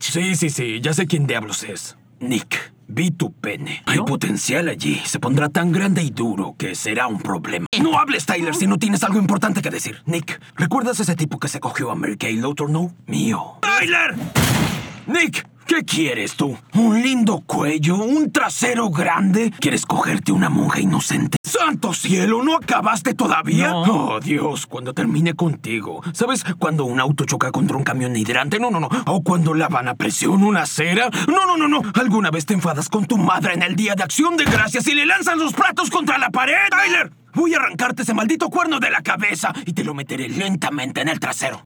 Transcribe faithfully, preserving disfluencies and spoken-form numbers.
Sí, sí, sí, ya sé quién diablos es. Nick, vi tu pene. Hay potencial allí. Se pondrá tan grande y duro que será un problema. No hables, Tyler, si no tienes algo importante que decir. Nick, ¿recuerdas ese tipo que se cogió a Mary Kay Letourneau? Mío. ¡Tyler! Nick, ¿qué quieres tú? ¿Un lindo cuello? ¿Un trasero grande? ¿Quieres cogerte una monja inocente? ¡Santo cielo! ¿No acabaste todavía? No. Oh, Dios, cuando termine contigo. ¿Sabes cuando un auto choca contra un camión hidrante? No, no, no. ¿O cuando lavan a presión una acera? No, no, no, no. ¿Alguna vez te enfadas con tu madre en el Día de Acción de Gracias y le lanzan los platos contra la pared? ¡Tyler! Voy a arrancarte ese maldito cuerno de la cabeza y te lo meteré lentamente en el trasero.